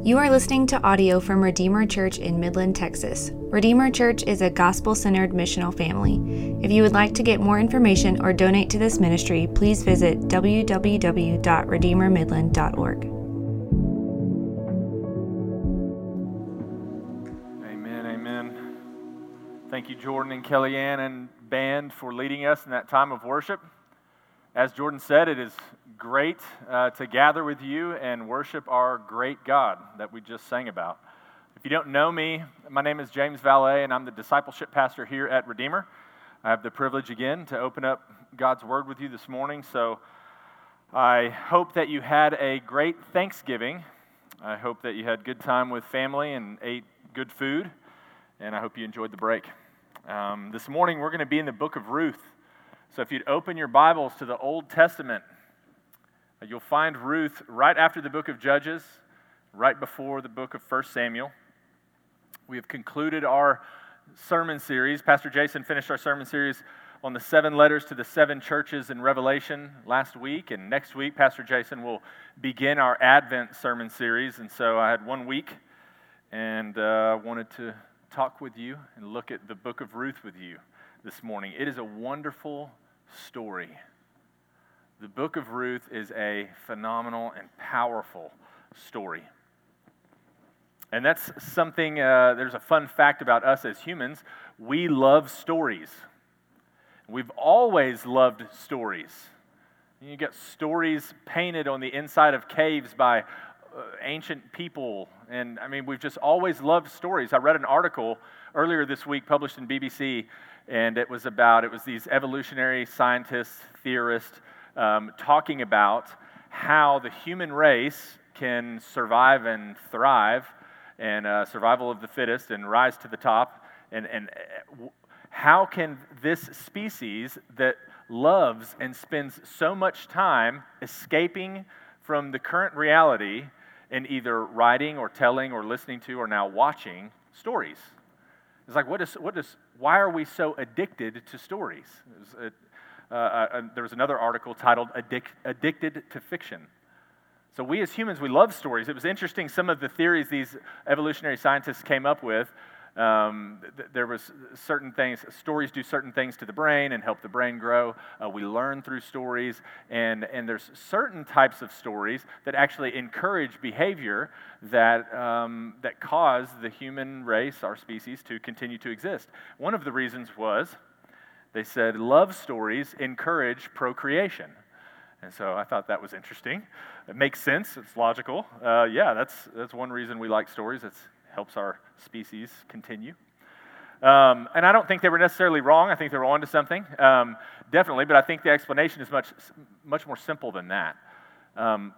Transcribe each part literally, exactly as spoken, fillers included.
You are listening to audio from Redeemer Church in Midland, Texas. Redeemer Church is a gospel-centered missional family. If you would like to get more information or donate to this ministry, please visit w w w dot redeemer midland dot org. Amen, amen. Thank you, Jordan and Kellyanne and band, for leading us in that time of worship. As Jordan said, it is great uh, to gather with you and worship our great God that we just sang about. If you don't know me, my name is James Valet, and I'm the discipleship pastor here at Redeemer. I have the privilege again to open up God's Word with you this morning, so I hope that you had a great Thanksgiving. I hope that you had good time with family and ate good food, and I hope you enjoyed the break. Um, this morning, we're going to be in the book of Ruth. So if you'd open your Bibles to the Old Testament, you'll find Ruth right after the book of Judges, right before the book of First Samuel. We have concluded our sermon series. Pastor Jason finished our sermon series on the seven letters to the seven churches in Revelation last week, and next week Pastor Jason will begin our Advent sermon series. And so I had one week and uh, wanted to talk with you and look at the book of Ruth with you this morning. It is a wonderful story. The book of Ruth is a phenomenal and powerful story. And that's something, uh, there's a fun fact about us as humans. We love stories. We've always loved stories. You get stories painted on the inside of caves by uh, ancient people. And I mean, we've just always loved stories. I read an article earlier this week published in B B C, and it was about, it was these evolutionary scientists, theorists, um, talking about how the human race can survive and thrive, and uh, survival of the fittest and rise to the top, and, and how can this species that loves and spends so much time escaping from the current reality and either writing or telling or listening to or now watching stories? It's like, what is, what is, why are we so addicted to stories? It was a, uh, uh, there was another article titled Addic- Addicted to Fiction. So we as humans, we love stories. It was interesting, some of the theories these evolutionary scientists came up with. Um, th- there was certain things, stories do certain things to the brain and help the brain grow. Uh, we learn through stories, and, and there's certain types of stories that actually encourage behavior that, um, that cause the human race, our species, to continue to exist. One of the reasons was, they said, love stories encourage procreation. And so I thought that was interesting. It makes sense. It's logical. Uh, yeah, that's that's one reason we like stories. It helps our species continue. Um, and I don't think they were necessarily wrong. I think they were onto something, um, definitely. But I think the explanation is much much more simple than that. Um,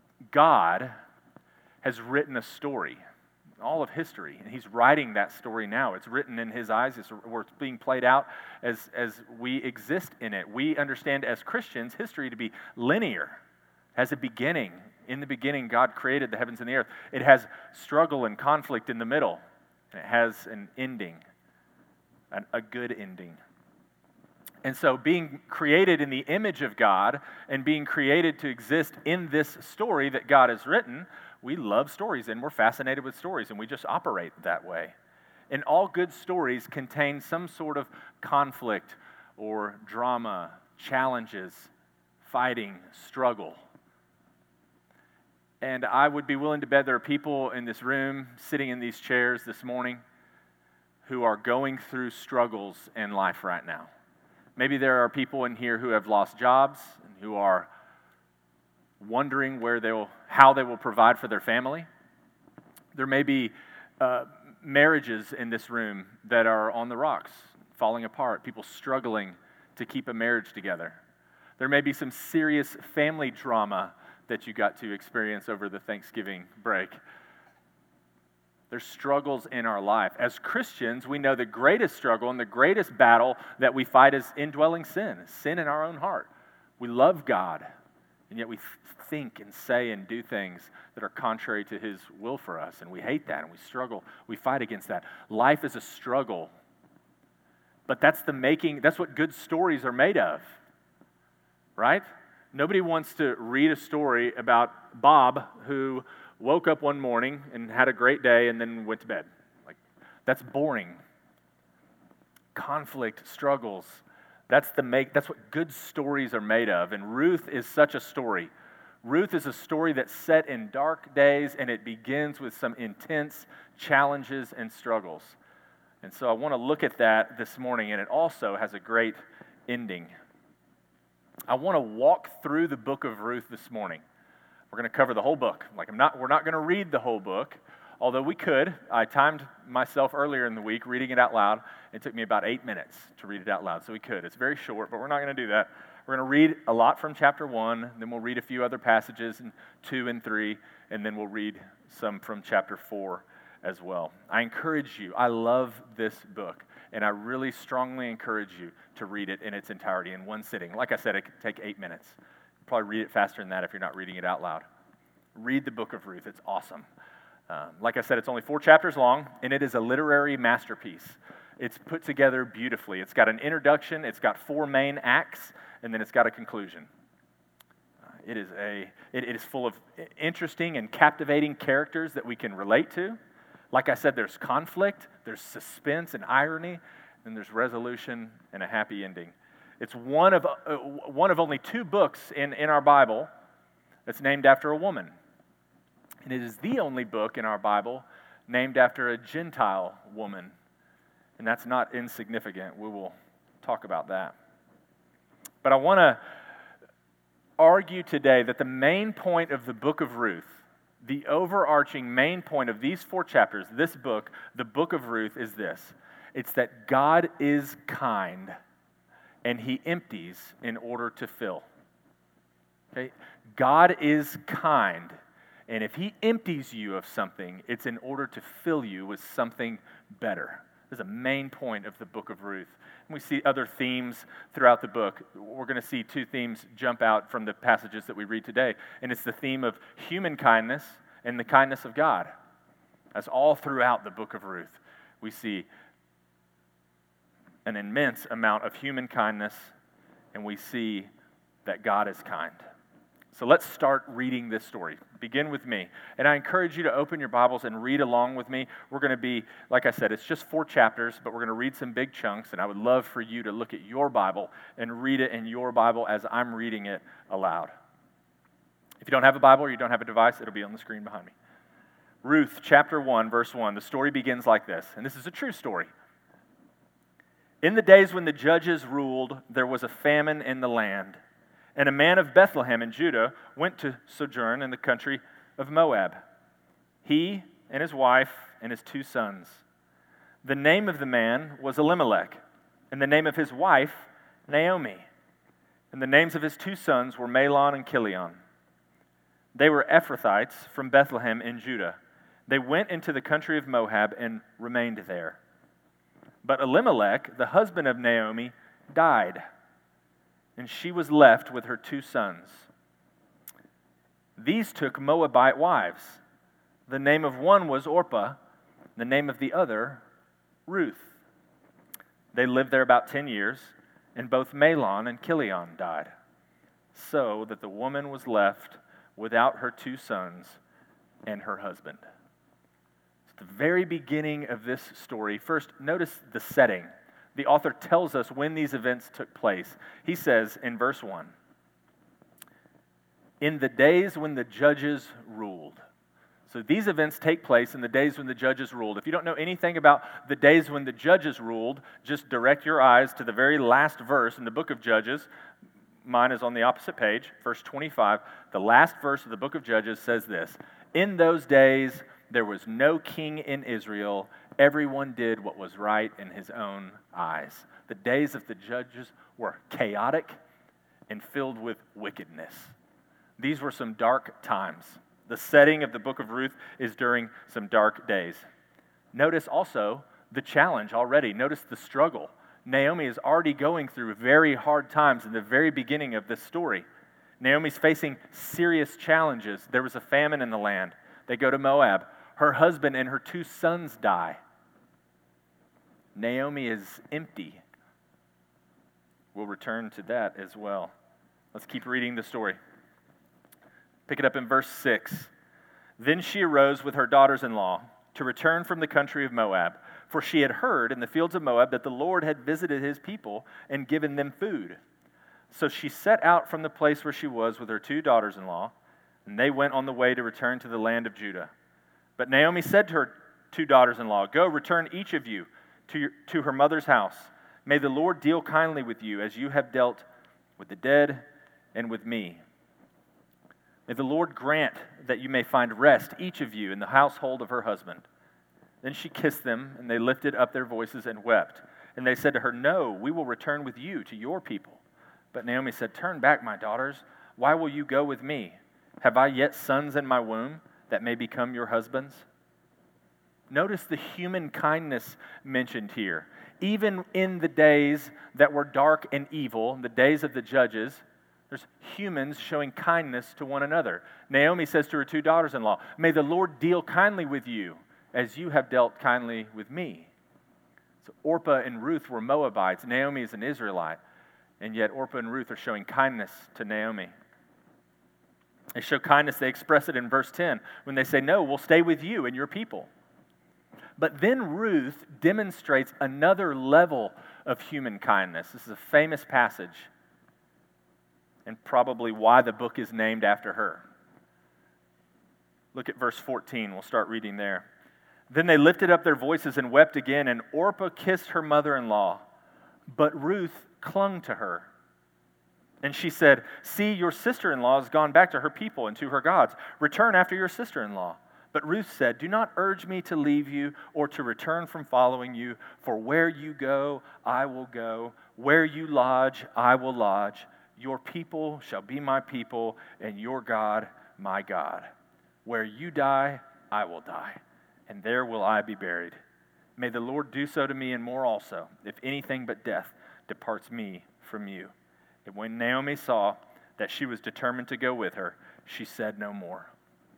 God has written a story, all of history, and He's writing that story now. It's written in His eyes. It's, or it's being played out as as we exist in it. We understand as Christians history to be linear. Has a beginning. In the beginning, God created the heavens and the earth. It has struggle and conflict in the middle. And it has an ending, an, a good ending. And so being created in the image of God and being created to exist in this story that God has written, we love stories and we're fascinated with stories, and we just operate that way. And all good stories contain some sort of conflict or drama, challenges, fighting, struggle. And I would be willing to bet there are people in this room, sitting in these chairs this morning, who are going through struggles in life right now. Maybe there are people in here who have lost jobs and who are wondering where they will, how they will provide for their family. There may be uh, marriages in this room that are on the rocks, falling apart, people struggling to keep a marriage together. There may be some serious family drama that you got to experience over the Thanksgiving break. There's struggles in our life. As Christians, we know the greatest struggle and the greatest battle that we fight is indwelling sin, sin in our own heart. We love God, and yet we think and say and do things that are contrary to His will for us, and we hate that, and we struggle. We fight against that. Life is a struggle, but that's the making, that's what good stories are made of, right? Nobody wants to read a story about Bob who woke up one morning and had a great day and then went to bed. Like, that's boring. Conflict, struggles, that's the make that's what good stories are made of, and Ruth is such a story. Ruth is a story that's set in dark days, and it begins with some intense challenges and struggles. And so I want to look at that this morning, and it also has a great ending. I want to walk through the book of Ruth this morning. We're going to cover the whole book. Like I'm not, we're not going to read the whole book, although we could. I timed myself earlier in the week reading it out loud. It took me about eight minutes to read it out loud, so we could. It's very short, but we're not going to do that. We're going to read a lot from chapter one, then we'll read a few other passages in two and three, and then we'll read some from chapter four as well. I encourage you. I love this book, and I really strongly encourage you to read it in its entirety in one sitting. Like I said, it could take eight minutes. You'll probably read it faster than that if you're not reading it out loud. Read the book of Ruth. It's awesome. Um, like I said, it's only four chapters long, and it is a literary masterpiece. It's put together beautifully. It's got an introduction, it's got four main acts, and then it's got a conclusion. Uh, it is a it, it is full of interesting and captivating characters that we can relate to. Like I said, there's conflict, there's suspense and irony, and there's resolution and a happy ending. It's one of uh, one of only two books in, in our Bible that's named after a woman. And it is the only book in our Bible named after a Gentile woman. And that's not insignificant. We will talk about that. But I want to argue today that the main point of the book of Ruth, the overarching main point of these four chapters, this book, the book of Ruth, is this. It's that God is kind and he empties in order to fill. Okay? God is kind. And if he empties you of something, it's in order to fill you with something better. This is a main point of the book of Ruth. And we see other themes throughout the book. We're going to see two themes jump out from the passages that we read today. And it's the theme of human kindness and the kindness of God. That's all throughout the book of Ruth. We see an immense amount of human kindness, and we see that God is kind. So let's start reading this story. Begin with me. And I encourage you to open your Bibles and read along with me. We're going to be, like I said, it's just four chapters, but we're going to read some big chunks, and I would love for you to look at your Bible and read it in your Bible as I'm reading it aloud. If you don't have a Bible or you don't have a device, it'll be on the screen behind me. Ruth chapter one, verse one. The story begins like this, and this is a true story. In the days when the judges ruled, there was a famine in the land. And a man of Bethlehem in Judah went to sojourn in the country of Moab, he and his wife and his two sons. The name of the man was Elimelech, and the name of his wife, Naomi. And the names of his two sons were Mahlon and Chilion. They were Ephrathites from Bethlehem in Judah. They went into the country of Moab and remained there. But Elimelech, the husband of Naomi, died, and she was left with her two sons. These took Moabite wives. The name of one was Orpah, the name of the other, Ruth. They lived there about ten years, and both Mahlon and Chilion died, so that the woman was left without her two sons and her husband. At the very beginning of this story, first notice the setting. The author tells us when these events took place. He says in verse one, in the days when the judges ruled. So these events take place in the days when the judges ruled. If you don't know anything about the days when the judges ruled, just direct your eyes to the very last verse in the book of Judges. Mine is on the opposite page, verse twenty-five. The last verse of the book of Judges says this, in those days there was no king in Israel. Everyone did what was right in his own eyes. The days of the judges were chaotic and filled with wickedness. These were some dark times. The setting of the book of Ruth is during some dark days. Notice also the challenge already. Notice the struggle. Naomi is already going through very hard times in the very beginning of this story. Naomi's facing serious challenges. There was a famine in the land. They go to Moab. Her husband and her two sons die. Naomi is empty. We'll return to that as well. Let's keep reading the story. Pick it up in verse six. Then she arose with her daughters-in-law to return from the country of Moab, for she had heard in the fields of Moab that the Lord had visited his people and given them food. So she set out from the place where she was with her two daughters-in-law, and they went on the way to return to the land of Judah. But Naomi said to her two daughters-in-law, "Go, return each of you to, your, to her mother's house. May the Lord deal kindly with you as you have dealt with the dead and with me. May the Lord grant that you may find rest, each of you, in the household of her husband." Then she kissed them, and they lifted up their voices and wept. And they said to her, "No, we will return with you to your people." But Naomi said, "Turn back, my daughters. Why will you go with me? Have I yet sons in my womb that may become your husbands?" Notice the human kindness mentioned here. Even in the days that were dark and evil, the days of the judges, there's humans showing kindness to one another. Naomi says to her two daughters-in-law, "May the Lord deal kindly with you as you have dealt kindly with me." So Orpah and Ruth were Moabites. Naomi is an Israelite. And yet Orpah and Ruth are showing kindness to Naomi. They show kindness. They express it in verse ten when they say, "No, we'll stay with you and your people." But then Ruth demonstrates another level of human kindness. This is a famous passage, and probably why the book is named after her. Look at verse fourteen. We'll start reading there. Then they lifted up their voices and wept again, and Orpah kissed her mother-in-law, but Ruth clung to her. And she said, "See, your sister-in-law has gone back to her people and to her gods. Return after your sister-in-law." But Ruth said, "Do not urge me to leave you or to return from following you, for where you go, I will go. Where you lodge, I will lodge. Your people shall be my people, and your God, my God. Where you die, I will die, and there will I be buried. May the Lord do so to me and more also, if anything but death departs me from you." And when Naomi saw that she was determined to go with her, she said no more.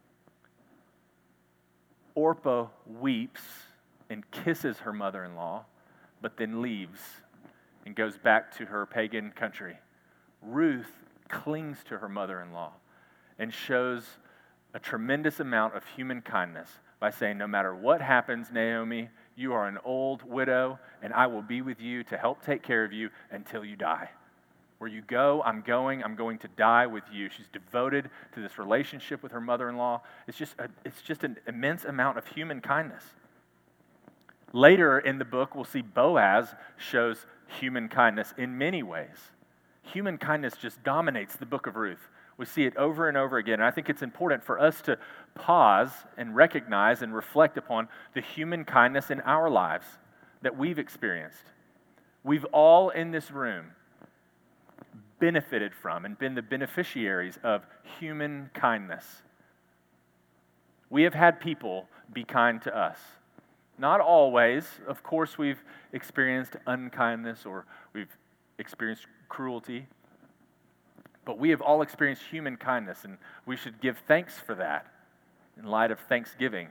Orpah weeps and kisses her mother-in-law, but then leaves and goes back to her pagan country. Ruth clings to her mother-in-law and shows a tremendous amount of human kindness by saying, "No matter what happens, Naomi, you are an old widow, and I will be with you to help take care of you until you die. Where you go, I'm going. I'm going to die with you." She's devoted to this relationship with her mother-in-law. It's just a, it's just an immense amount of human kindness. Later in the book, we'll see Boaz shows human kindness in many ways. Human kindness just dominates the book of Ruth. We see it over and over again. And I think it's important for us to pause and recognize and reflect upon the human kindness in our lives that we've experienced. We've all in this room benefited from and been the beneficiaries of human kindness. We have had people be kind to us. Not always. Of course, we've experienced unkindness or we've experienced cruelty. But we have all experienced human kindness, and we should give thanks for that in light of Thanksgiving.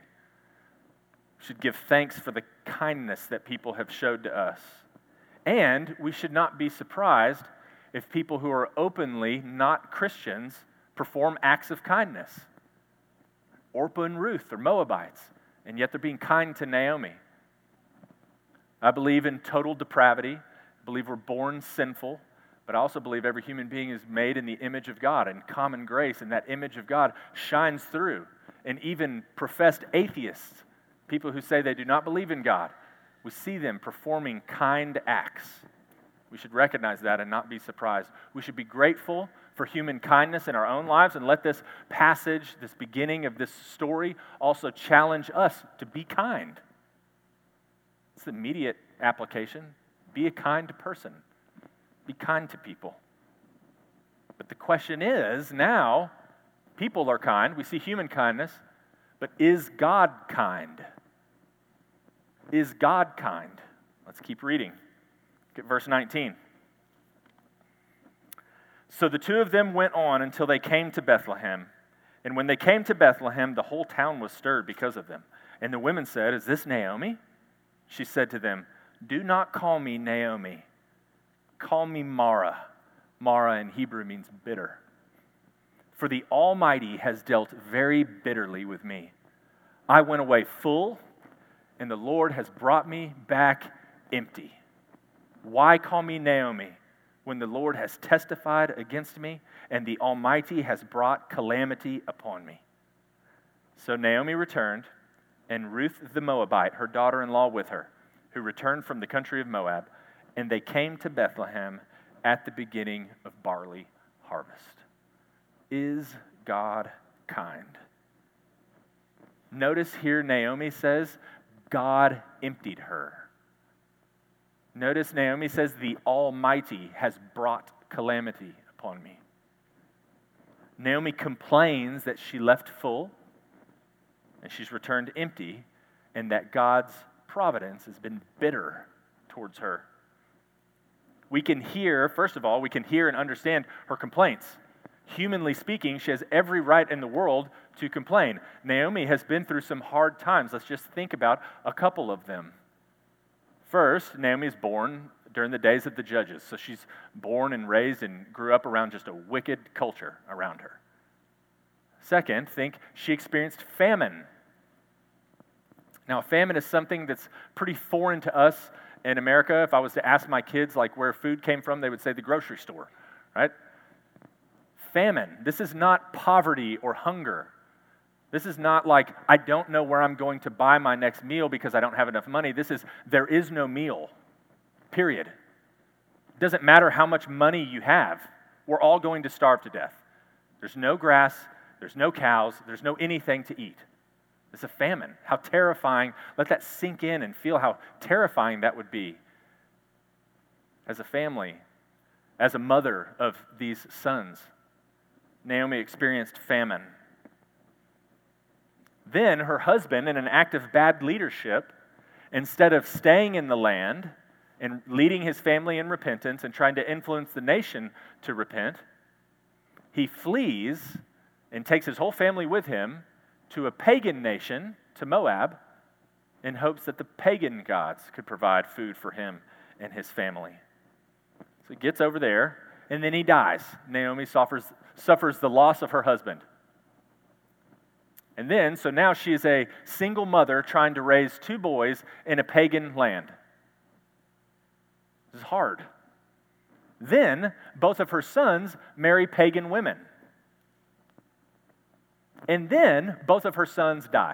We should give thanks for the kindness that people have showed to us. And we should not be surprised if people who are openly not Christians perform acts of kindness. Orpah and Ruth are Moabites, and yet they're being kind to Naomi. I believe in total depravity. I believe we're born sinful, but I also believe every human being is made in the image of God and common grace, and that image of God shines through. And even professed atheists, people who say they do not believe in God, we see them performing kind acts. We should recognize that and not be surprised. We should be grateful for human kindness in our own lives, and let this passage, this beginning of this story, also challenge us to be kind. It's the immediate application. Be a kind person. Be kind to people. But the question is, now, people are kind. We see human kindness. But is God kind? Is God kind? Let's keep reading. Look at verse nineteen. So the two of them went on until they came to Bethlehem. And when they came to Bethlehem, the whole town was stirred because of them. And the women said, "Is this Naomi?" She said to them, "Do not call me Naomi. Call me Mara." Mara in Hebrew means bitter. for the Almighty has dealt very bitterly with me. I went away full, and the Lord has brought me back empty. Why call me Naomi when the Lord has testified against me, and the Almighty has brought calamity upon me?" So Naomi returned, and Ruth the Moabite, her daughter-in-law, with her, who returned from the country of Moab, and they came to Bethlehem at the beginning of barley harvest. Is God kind? Notice here Naomi says, God emptied her. Notice Naomi says, the Almighty has brought calamity upon me. Naomi complains that she left full and she's returned empty, and that God's providence has been bitter towards her. We can hear, first of all, we can hear and understand her complaints. Humanly speaking, she has every right in the world to complain. Naomi has been through some hard times. Let's just think about a couple of them. First, Naomi is born during the days of the judges. So she's born and raised and grew up around just a wicked culture around her. Second, think she experienced famine. Now, famine is something that's pretty foreign to us in America. If I was to ask my kids like where food came from, they would say the grocery store, right? Famine. This is not poverty or hunger. This is not like, I don't know where I'm going to buy my next meal because I don't have enough money. This is, there is no meal, period. It doesn't matter how much money you have. We're all going to starve to death. There's no grass, there's no cows, there's no anything to eat. It's a famine. How terrifying. Let that sink in and feel how terrifying that would be as a family, as a mother of these sons. Naomi experienced famine. Then her husband, in an act of bad leadership, instead of staying in the land and leading his family in repentance and trying to influence the nation to repent, he flees and takes his whole family with him to a pagan nation, to Moab, in hopes that the pagan gods could provide food for him and his family. So he gets over there, and then he dies. Naomi suffers, suffers the loss of her husband. And then, so now she is a single mother trying to raise two boys in a pagan land. This is hard. Then, both of her sons marry pagan women. And then, both of her sons die.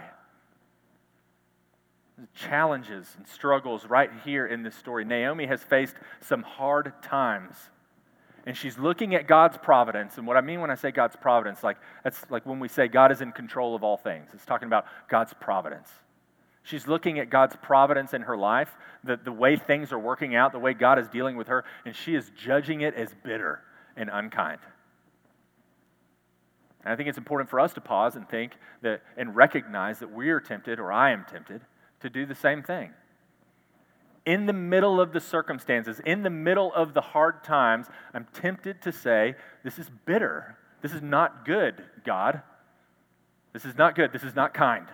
Challenges and struggles right here in this story. Naomi has faced some hard times. And she's looking at God's providence. And what I mean when I say God's providence, like that's like when we say God is in control of all things. It's talking about God's providence. She's looking at God's providence in her life, the, the way things are working out, the way God is dealing with her, and she is judging it as bitter and unkind. And I think it's important for us to pause and think that and recognize that we are tempted, or I am tempted, to do the same thing. In the middle of the circumstances, in the middle of the hard times, I'm tempted to say, this is bitter. This is not good, God. This is not good. This is not kind.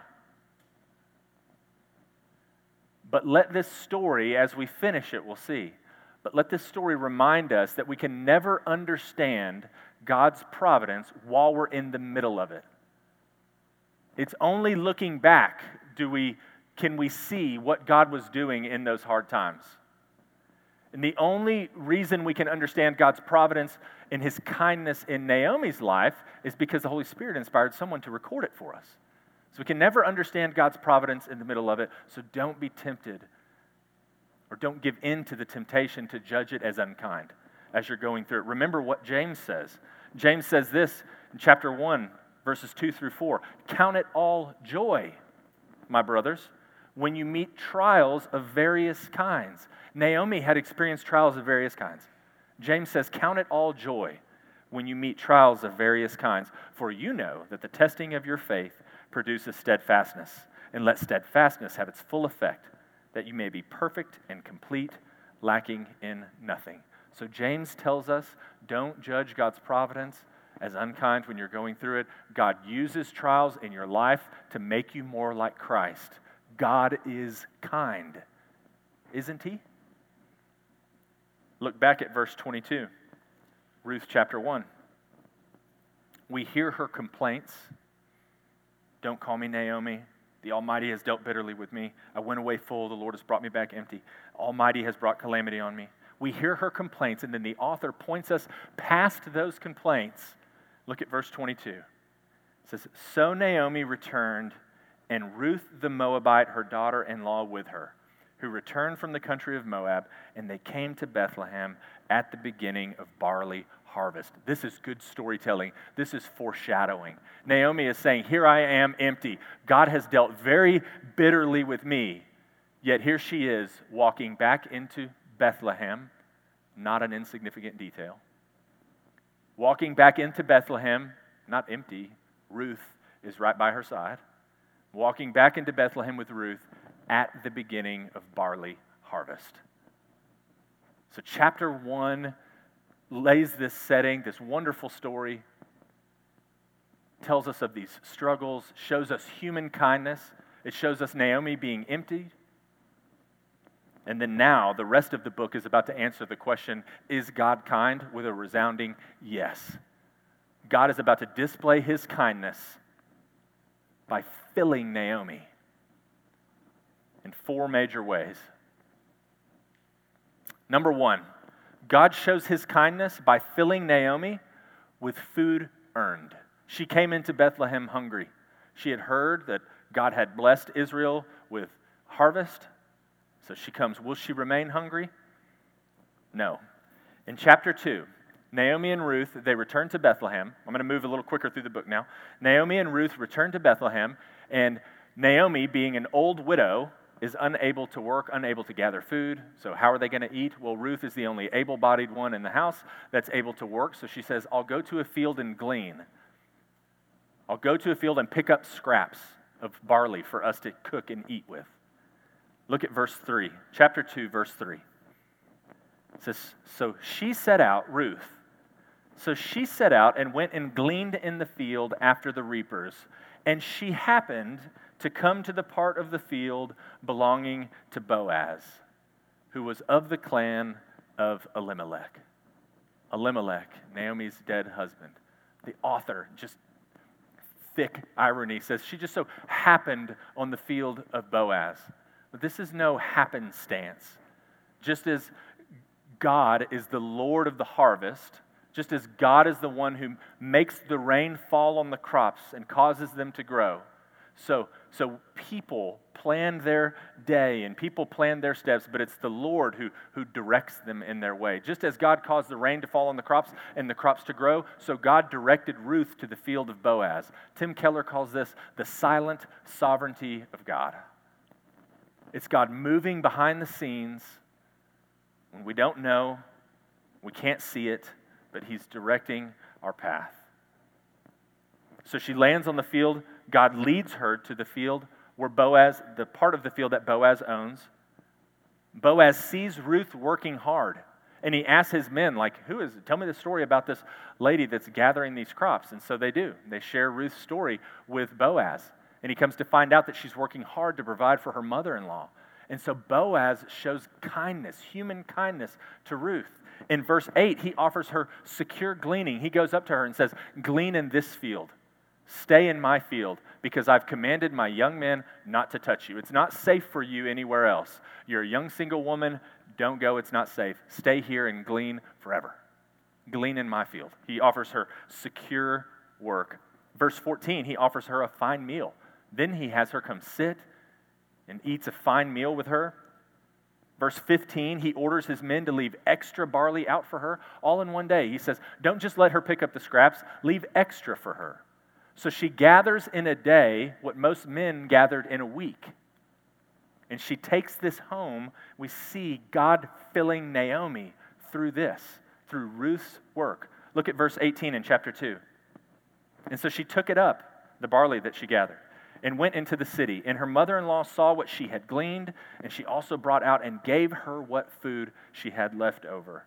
But let this story, as we finish it, we'll see, but let this story remind us that we can never understand God's providence while we're in the middle of it. It's only looking back do we can we see what God was doing in those hard times. And the only reason we can understand God's providence and His kindness in Naomi's life is because the Holy Spirit inspired someone to record it for us. So we can never understand God's providence in the middle of it, so don't be tempted or don't give in to the temptation to judge it as unkind as you're going through it. Remember what James says. James says this in chapter one, verses two through four. Count it all joy, my brothers, when you meet trials of various kinds. Naomi had experienced trials of various kinds. James says, count it all joy when you meet trials of various kinds, for you know that the testing of your faith produces steadfastness, and let steadfastness have its full effect, that you may be perfect and complete, lacking in nothing. So James tells us, don't judge God's providence as unkind when you're going through it. God uses trials in your life to make you more like Christ. God is kind, isn't He? Look back at verse twenty-two, Ruth chapter one. We hear her complaints. Don't call me Naomi. The Almighty has dealt bitterly with me. I went away full. The Lord has brought me back empty. Almighty has brought calamity on me. We hear her complaints, and then the author points us past those complaints. Look at verse twenty-two. It says, so Naomi returned, and Ruth the Moabite, her daughter-in-law, with her, who returned from the country of Moab, and they came to Bethlehem at the beginning of barley harvest. This is good storytelling. This is foreshadowing. Naomi is saying, here I am empty. God has dealt very bitterly with me. Yet here she is walking back into Bethlehem, not an insignificant detail. Walking back into Bethlehem, not empty. Ruth is right by her side. Walking back into Bethlehem with Ruth at the beginning of barley harvest. So chapter one lays this setting, this wonderful story, tells us of these struggles, shows us human kindness. It shows us Naomi being emptied. And then now, the rest of the book is about to answer the question, is God kind? With a resounding yes. God is about to display his kindness by filling Naomi in four major ways. Number one, God shows his kindness by filling Naomi with food earned. She came into Bethlehem hungry. She had heard that God had blessed Israel with harvest. So she comes. Will she remain hungry? No. In chapter two, Naomi and Ruth, they return to Bethlehem. I'm going to move a little quicker through the book now. Naomi and Ruth return to Bethlehem, and Naomi, being an old widow, is unable to work, unable to gather food. So how are they going to eat? Well, Ruth is the only able-bodied one in the house that's able to work. So she says, I'll go to a field and glean. I'll go to a field and pick up scraps of barley for us to cook and eat with. Look at verse three, chapter two, verse three. It says, so she set out, Ruth, so she set out and went and gleaned in the field after the reapers, and she happened to come to the part of the field belonging to Boaz, who was of the clan of Elimelech. Elimelech, Naomi's dead husband. The author, just thick irony, says she just so happened on the field of Boaz. But this is no happenstance. Just as God is the Lord of the harvest, just as God is the one who makes the rain fall on the crops and causes them to grow, so, so people plan their day and people plan their steps, but it's the Lord who, who directs them in their way. Just as God caused the rain to fall on the crops and the crops to grow, so God directed Ruth to the field of Boaz. Tim Keller calls this the silent sovereignty of God. It's God moving behind the scenes when we don't know, we can't see it, but he's directing our path. So she lands on the field. God leads her to the field where Boaz, the part of the field that Boaz owns. Boaz sees Ruth working hard, and he asks his men, like, who is it? Tell me the story about this lady that's gathering these crops. And so they do. They share Ruth's story with Boaz. And he comes to find out that she's working hard to provide for her mother-in-law. And so Boaz shows kindness, human kindness to Ruth. In verse eight, he offers her secure gleaning. He goes up to her and says, glean in this field. Stay in my field, because I've commanded my young men not to touch you. It's not safe for you anywhere else. You're a young single woman. Don't go. It's not safe. Stay here and glean forever. Glean in my field. He offers her secure work. Verse fourteen, he offers her a fine meal. Then he has her come sit and eats a fine meal with her. Verse fifteen, he orders his men to leave extra barley out for her all in one day. He says, don't just let her pick up the scraps, leave extra for her. So she gathers in a day what most men gathered in a week. And she takes this home. We see God filling Naomi through this, through Ruth's work. Look at verse eighteen in chapter two. And so she took it up, the barley that she gathered, and went into the city. And her mother-in-law saw what she had gleaned, and she also brought out and gave her what food she had left over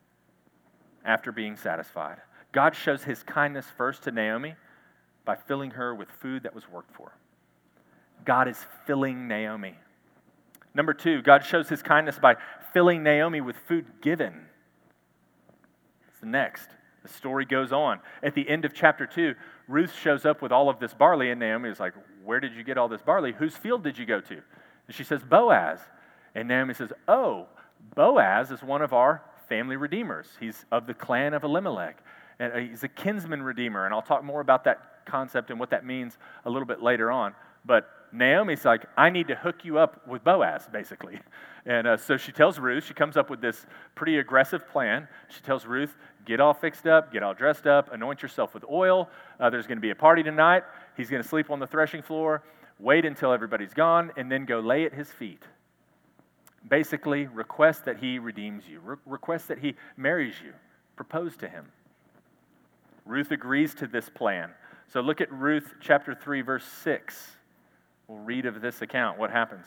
after being satisfied. God shows his kindness first to Naomi by filling her with food that was worked for. God is filling Naomi. Number two, God shows his kindness by filling Naomi with food given. It's the next. The story goes on. At the end of chapter two, Ruth shows up with all of this barley, and Naomi is like, where did you get all this barley? Whose field did you go to? And she says, Boaz. And Naomi says, oh, Boaz is one of our family redeemers. He's of the clan of Elimelech. And he's a kinsman redeemer. And I'll talk more about that concept and what that means a little bit later on. But Naomi's like, I need to hook you up with Boaz, basically. And uh, so she tells Ruth, she comes up with this pretty aggressive plan. She tells Ruth, get all fixed up, get all dressed up, anoint yourself with oil. Uh, there's going to be a party tonight. He's going to sleep on the threshing floor. Wait until everybody's gone, and then go lay at his feet. Basically, request that he redeems you. Re- request that he marries you. Propose to him. Ruth agrees to this plan. So look at Ruth chapter three, verse six. We'll read of this account, what happens.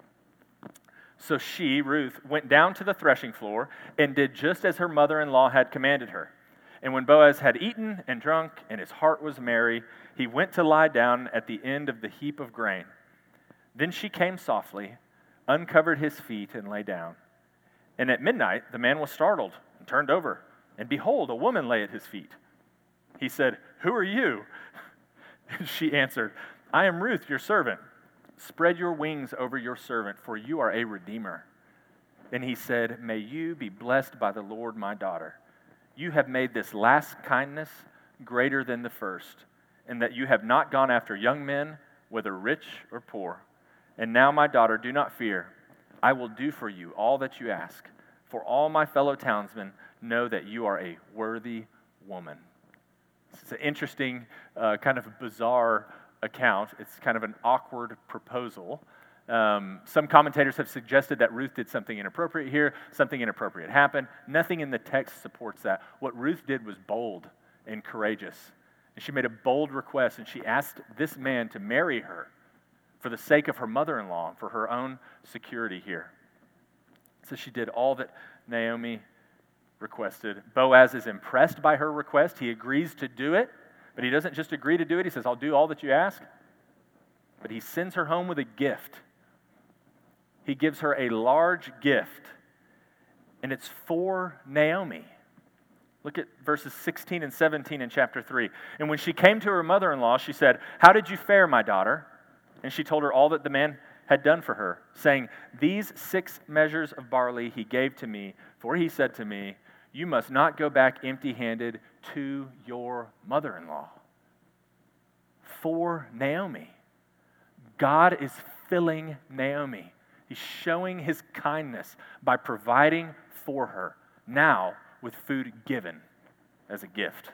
So she, Ruth, went down to the threshing floor and did just as her mother-in-law had commanded her. And when Boaz had eaten and drunk, and his heart was merry, he went to lie down at the end of the heap of grain. Then she came softly, uncovered his feet, and lay down. And at midnight the man was startled and turned over, and behold, a woman lay at his feet. He said, who are you? And she answered, I am Ruth, your servant. Spread your wings over your servant, for you are a redeemer. Then he said, may you be blessed by the Lord, my daughter. You have made this last kindness greater than the first, and that you have not gone after young men, whether rich or poor. And now, my daughter, do not fear. I will do for you all that you ask, for all my fellow townsmen know that you are a worthy woman. It's an interesting, uh, kind of bizarre account. It's kind of an awkward proposal. Um, some commentators have suggested that Ruth did something inappropriate here. Something inappropriate happened. Nothing in the text supports that. What Ruth did was bold and courageous. And she made a bold request, and she asked this man to marry her for the sake of her mother-in-law, for her own security here. So she did all that Naomi requested. Boaz is impressed by her request. He agrees to do it, but he doesn't just agree to do it. He says, I'll do all that you ask. But he sends her home with a gift. He gives her a large gift, and it's for Naomi. Look at verses sixteen and seventeen in chapter three. And when she came to her mother-in-law, she said, how did you fare, my daughter? And she told her all that the man had done for her, saying, these six measures of barley he gave to me, for he said to me, you must not go back empty-handed to your mother-in-law. For Naomi. God is filling Naomi. He's showing his kindness by providing for her, now with food given as a gift.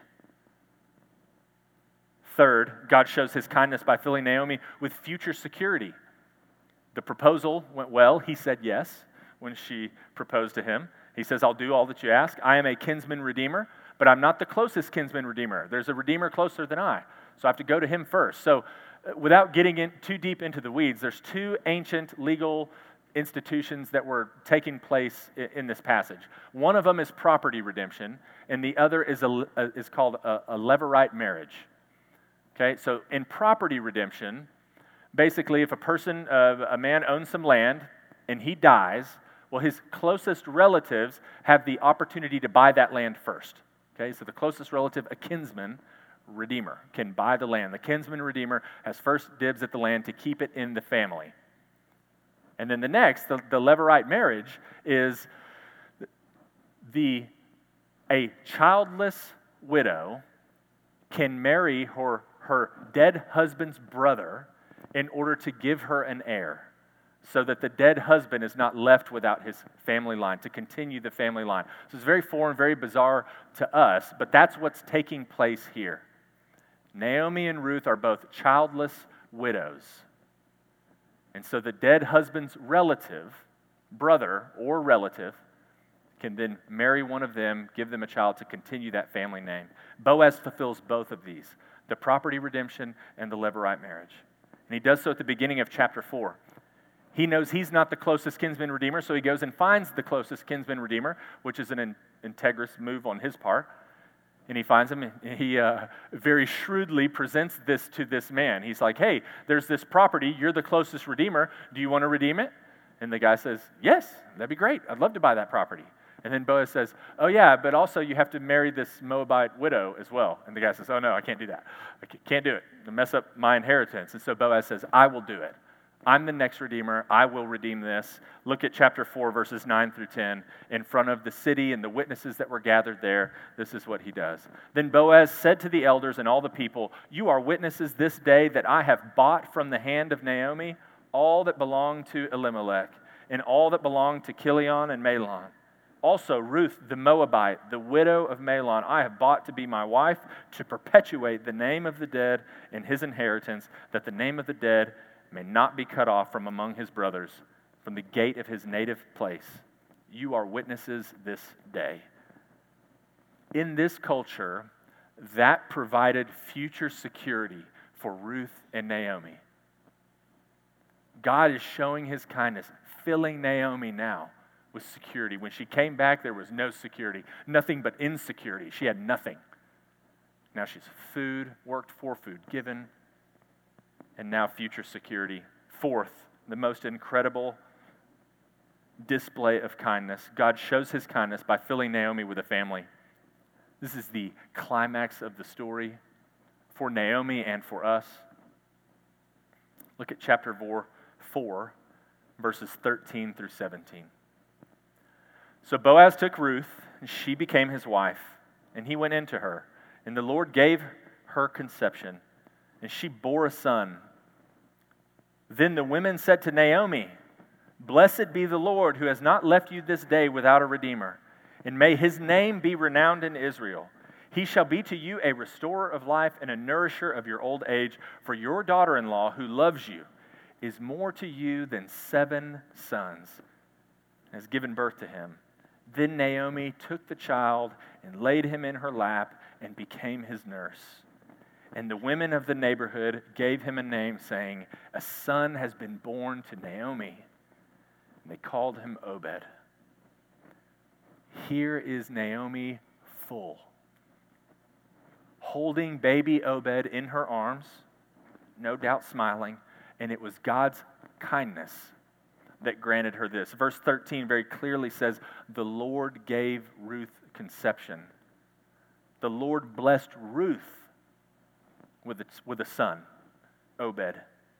Third, God shows his kindness by filling Naomi with future security. The proposal went well. He said yes when she proposed to him. He says, I'll do all that you ask. I am a kinsman redeemer, but I'm not the closest kinsman redeemer. There's a redeemer closer than I, so I have to go to him first. So without getting in too deep into the weeds, there's two ancient legal institutions that were taking place in this passage. One of them is property redemption, and the other is a, is called a, a levirate marriage. Okay, so in property redemption, basically if a person, uh, a man owns some land and he dies, well, his closest relatives have the opportunity to buy that land first. Okay, so the closest relative, a kinsman redeemer, can buy the land. The kinsman redeemer has first dibs at the land to keep it in the family. And then the next, the, the levirate marriage, is the a childless widow can marry her, her dead husband's brother in order to give her an heir, so that the dead husband is not left without his family line, to continue the family line. So it's very foreign, very bizarre to us, but that's what's taking place here. Naomi and Ruth are both childless widows. And so the dead husband's relative, brother or relative, can then marry one of them, give them a child to continue that family name. Boaz fulfills both of these, the property redemption and the levirate marriage. And he does so at the beginning of chapter four. He knows he's not the closest kinsman redeemer, so he goes and finds the closest kinsman redeemer, which is an in- integrous move on his part. And he finds him, and he uh, very shrewdly presents this to this man. He's like, hey, there's this property. You're the closest redeemer. Do you want to redeem it? And the guy says, yes, that'd be great. I'd love to buy that property. And then Boaz says, oh yeah, but also you have to marry this Moabite widow as well. And the guy says, oh no, I can't do that. I can't do it. It'll mess up my inheritance. And so Boaz says, I will do it. I'm the next redeemer. I will redeem this. Look at chapter four, verses nine through ten. In front of the city and the witnesses that were gathered there, this is what he does. Then Boaz said to the elders and all the people, you are witnesses this day that I have bought from the hand of Naomi all that belonged to Elimelech and all that belonged to Chilion and Mahlon. Also, Ruth the Moabite, the widow of Mahlon, I have bought to be my wife to perpetuate the name of the dead in his inheritance, that the name of the dead may not be cut off from among his brothers, from the gate of his native place. You are witnesses this day. In this culture, that provided future security for Ruth and Naomi. God is showing his kindness, filling Naomi now with security. When she came back, there was no security, nothing but insecurity. She had nothing. Now she's food, worked for, food given, and now future security. Fourth, the most incredible display of kindness. God shows his kindness by filling Naomi with a family. This is the climax of the story for Naomi and for us. Look at chapter four, four verses thirteen through seventeen. So Boaz took Ruth, and she became his wife, and he went into her. And the Lord gave her conception, and she bore a son. Then the women said to Naomi, blessed be the Lord, who has not left you this day without a redeemer, and may his name be renowned in Israel. He shall be to you a restorer of life and a nourisher of your old age, for your daughter-in-law, who loves you, is more to you than seven sons, and has given birth to him. Then Naomi took the child and laid him in her lap and became his nurse. And the women of the neighborhood gave him a name, saying, a son has been born to Naomi. And they called him Obed. Here is Naomi full, holding baby Obed in her arms, no doubt smiling, and it was God's kindness that granted her this. Verse thirteen very clearly says, the Lord gave Ruth conception. The Lord blessed Ruth with a, with a son, Obed.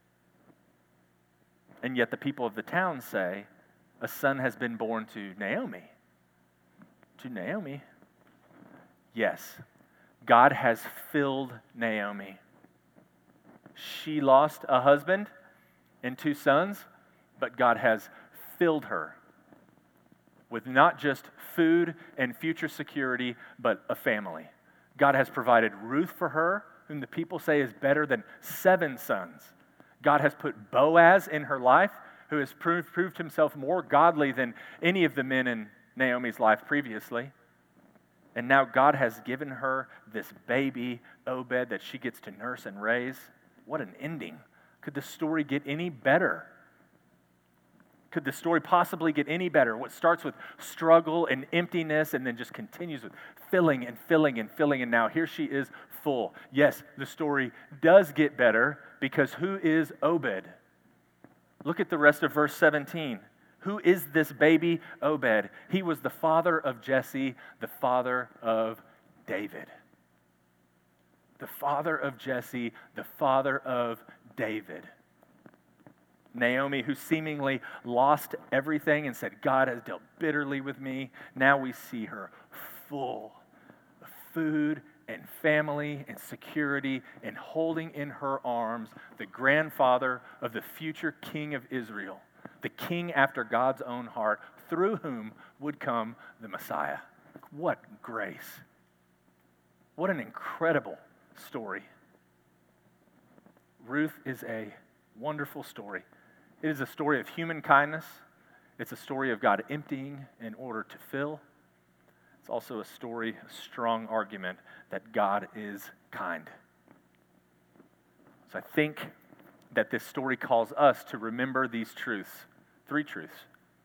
And yet the people of the town say, a son has been born to Naomi. To Naomi? Yes, God has filled Naomi. She lost a husband and two sons, but God has filled her with not just food and future security, but a family. God has provided Ruth for her, whom the people say is better than seven sons. God has put Boaz in her life, who has proved, proved himself more godly than any of the men in Naomi's life previously. And now God has given her this baby, Obed, that she gets to nurse and raise. What an ending. Could the story get any better? Could the story possibly get any better? What starts with struggle and emptiness and then just continues with filling and filling and filling, and now here she is full. Yes, the story does get better, because who is Obed? Look at the rest of verse seventeen. Who is this baby Obed? He was the father of Jesse, the father of David. The father of Jesse, the father of David. Naomi, who seemingly lost everything and said, God has dealt bitterly with me. Now we see her full of food and family and security, and holding in her arms the grandfather of the future king of Israel, the king after God's own heart, through whom would come the Messiah. What grace. What an incredible story. Ruth is a wonderful story. It is a story of human kindness. It's a story of God emptying in order to fill. It's also a story, a strong argument that God is kind. So I think that this story calls us to remember these truths, three truths,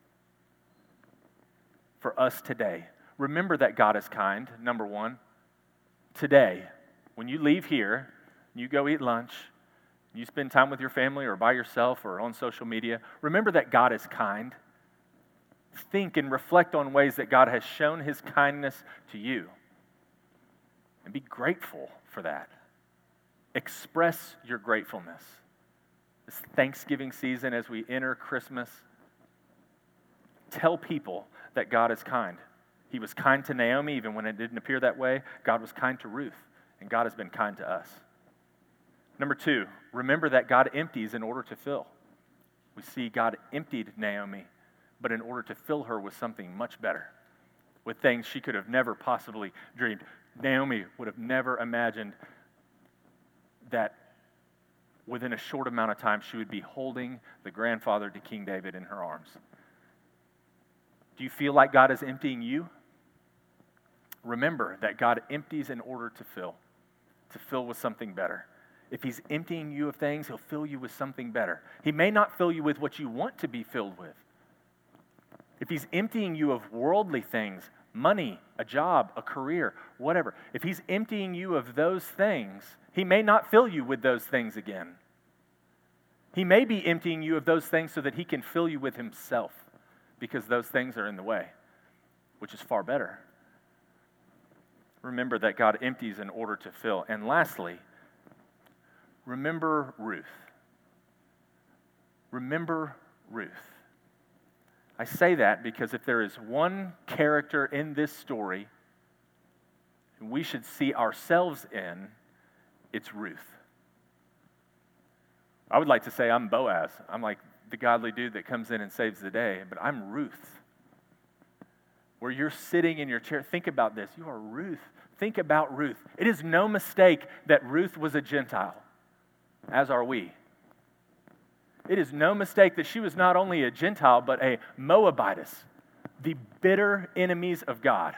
for us today. Remember that God is kind, number one. Today, when you leave here, you go eat lunch, you spend time with your family or by yourself or on social media, remember that God is kind. think and reflect on ways that God has shown his kindness to you. And be grateful for that. Express your gratefulness. This Thanksgiving season, as we enter Christmas, tell people that God is kind. He was kind to Naomi even when it didn't appear that way. God was kind to Ruth, and God has been kind to us. Number two, remember that God empties in order to fill. We see God emptied Naomi, but in order to fill her with something much better, with things she could have never possibly dreamed. Naomi would have never imagined that within a short amount of time she would be holding the grandfather to King David in her arms. Do you feel like God is emptying you? Remember that God empties in order to fill, to fill with something better. If he's emptying you of things, he'll fill you with something better. He may not fill you with what you want to be filled with. If he's emptying you of worldly things, money, a job, a career, whatever, if he's emptying you of those things, he may not fill you with those things again. He may be emptying you of those things so that he can fill you with himself, because those things are in the way, which is far better. Remember that God empties in order to fill. And lastly, remember Ruth. Remember Ruth. I say that because if there is one character in this story we should see ourselves in, it's Ruth. I would like to say I'm Boaz. I'm like the godly dude that comes in and saves the day, but I'm Ruth. Where you're sitting in your chair, think about this. You are Ruth. Think about Ruth. It is no mistake that Ruth was a Gentile, as are we. It is no mistake that she was not only a Gentile, but a Moabitess, the bitter enemies of God.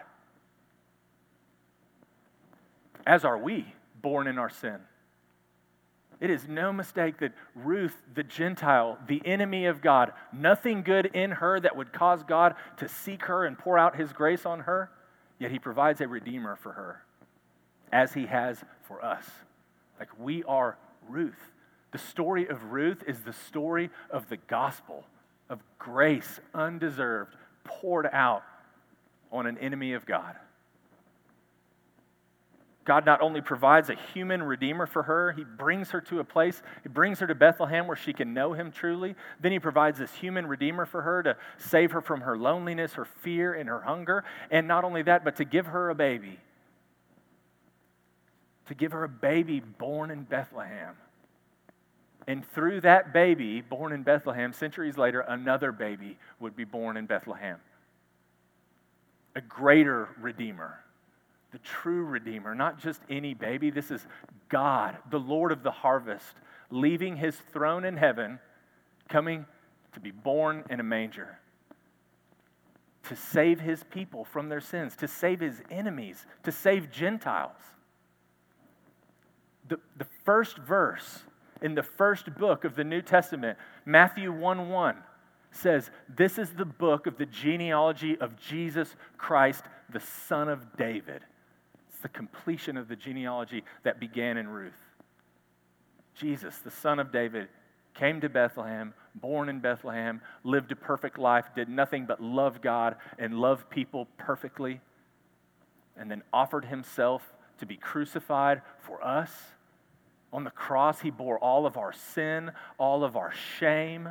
As are we, born in our sin. It is no mistake that Ruth, the Gentile, the enemy of God, nothing good in her that would cause God to seek her and pour out his grace on her, yet he provides a redeemer for her, as he has for us. Like we are Ruth. The story of Ruth is the story of the gospel, of grace undeserved, poured out on an enemy of God. God not only provides a human redeemer for her, he brings her to a place, he brings her to Bethlehem where she can know him truly. Then he provides this human redeemer for her to save her from her loneliness, her fear, and her hunger. And not only that, but to give her a baby. To give her a baby born in Bethlehem. And through that baby born in Bethlehem, centuries later, another baby would be born in Bethlehem. A greater redeemer. The true Redeemer, not just any baby. This is God, the Lord of the harvest, leaving his throne in heaven, coming to be born in a manger, to save his people from their sins, to save his enemies, to save Gentiles. The, the first verse in the first book of the New Testament, Matthew one one, says, this is the book of the genealogy of Jesus Christ, the son of David. The completion of the genealogy that began in Ruth. Jesus, the son of David, came to Bethlehem, born in Bethlehem, lived a perfect life, did nothing but love God and love people perfectly, and then offered himself to be crucified for us. On the cross, he bore all of our sin, all of our shame.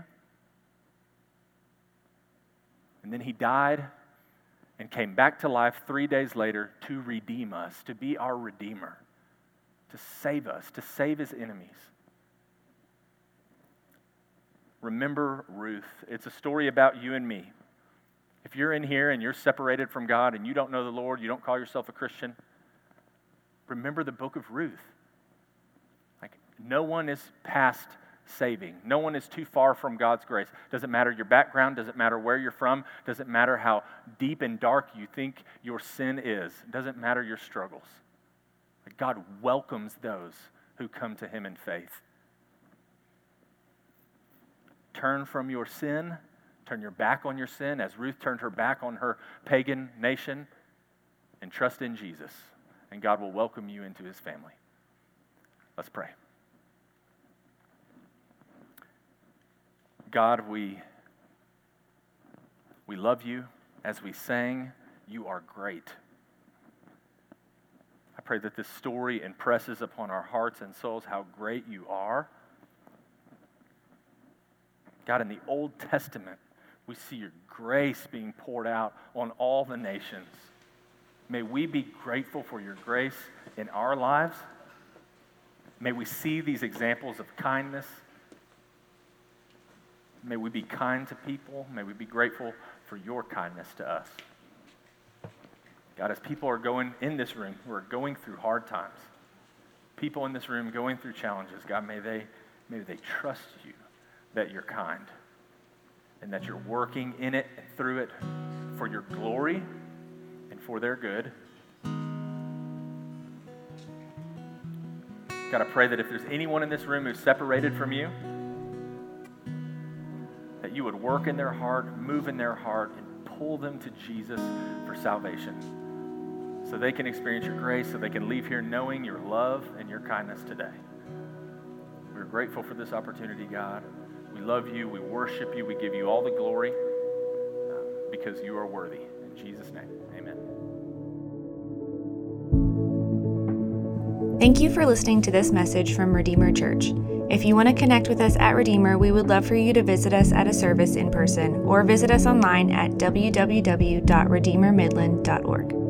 And then he died and came back to life three days later to redeem us, to be our Redeemer, to save us, to save his enemies. Remember Ruth. It's a story about you and me. If you're in here and you're separated from God and you don't know the Lord, you don't call yourself a Christian, remember the book of Ruth. Like, no one is past saving. No one is too far from God's grace. Doesn't matter your background, doesn't matter where you're from, doesn't matter how deep and dark you think your sin is, doesn't matter your struggles. God welcomes those who come to him in faith. Turn from your sin, turn your back on your sin as Ruth turned her back on her pagan nation, and trust in Jesus, and God will welcome you into his family. Let's pray. God, we, We love you. As we sang, you are great. I pray that this story impresses upon our hearts and souls how great you are. God, in the Old Testament, we see your grace being poured out on all the nations. May we be grateful for your grace in our lives. May we see these examples of kindness. May we be kind to people. May we be grateful for your kindness to us. God, as people are going in this room who are going through hard times, people in this room going through challenges, God, may they, may they trust you that you're kind and that you're working in it and through it for your glory and for their good. God, I pray that if there's anyone in this room who's separated from you, that you would work in their heart, move in their heart, and pull them to Jesus for salvation so they can experience your grace, so they can leave here knowing your love and your kindness today. We're grateful for this opportunity, God. We love you. We worship you. We give you all the glory uh, because you are worthy. In Jesus' name, amen. Thank you for listening to this message from Redeemer Church. If you want to connect with us at Redeemer, we would love for you to visit us at a service in person or visit us online at w w w dot redeemer midland dot org.